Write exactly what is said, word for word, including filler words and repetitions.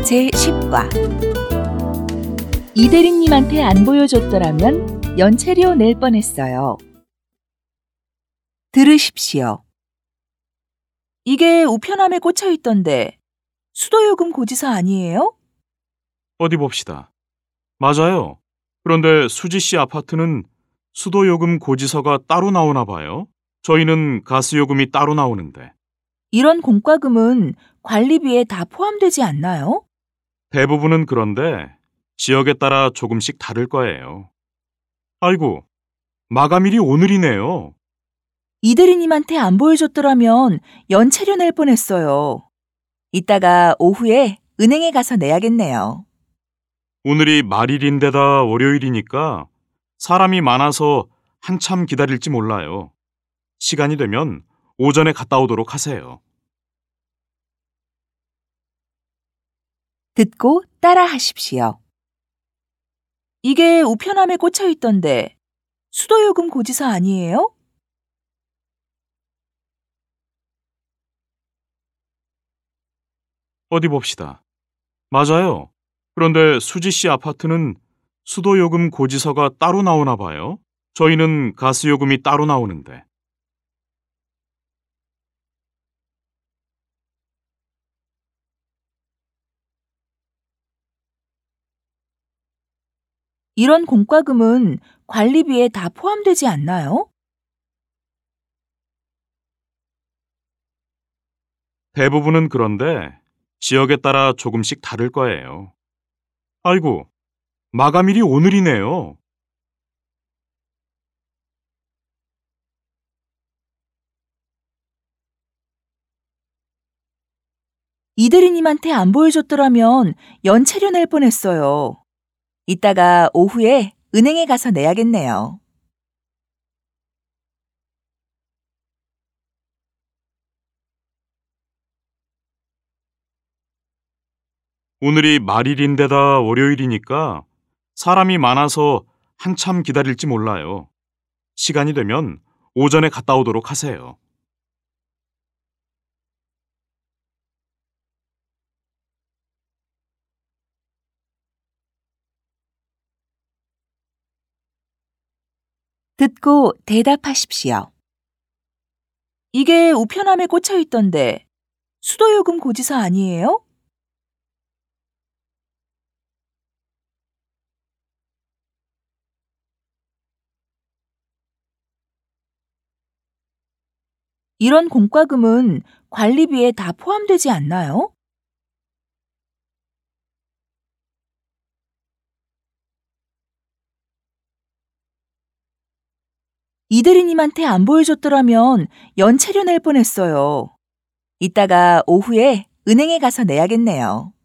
제십 과 이대리님한테 안 보여줬더라면 연체료 낼 뻔했어요. 들으십시오. 이게 우편함에 꽂혀 있던데 수도요금 고지서 아니에요? 어디 봅시다. 맞아요. 그런데 수지 씨 아파트는 수도요금 고지서가 따로 나오나 봐요. 저희는 가스요금이 따로 나오는데. 이런 공과금은 관리비에 다 포함되지 않나요? 대부분은 그런데 지역에 따라 조금씩 다를 거예요. 아이고, 마감일이 오늘이네요. 이대리님한테 안 보여줬더라면 연체료 낼 뻔했어요. 이따가 오후에 은행에 가서 내야겠네요. 오늘이 말일인데다 월요일이니까 사람이 많아서 한참 기다릴지 몰라요. 시간이 되면 오전에 갔다 오도록 하세요. 듣고 따라 하십시오. 이게 우편함에 꽂혀 있던데 수도요금 고지서 아니에요? 어디 봅시다. 맞아요. 그런데 수지 씨 아파트는 수도요금 고지서가 따로 나오나 봐요. 저희는 가스요금이 따로 나오는데. 이런 공과금은 관리비에 다 포함되지 않나요? 대부분은 그런데 지역에 따라 조금씩 다를 거예요. 아이고, 마감일이 오늘이네요. 이대리님한테 안 보여줬더라면 연체료 낼 뻔했어요. 이따가 오후에 은행에 가서 내야겠네요. 오늘이 말일인데다 월요일이니까 사람이 많아서 한참 기다릴지 몰라요. 시간이 되면 오전에 갔다 오도록 하세요. 듣고 대답하십시오. 이게 우편함에 꽂혀 있던데 수도요금 고지서 아니에요? 이런 공과금은 관리비에 다 포함되지 않나요? 이대리님한테 안 보여줬더라면 연체료 낼 뻔했어요. 이따가 오후에 은행에 가서 내야겠네요.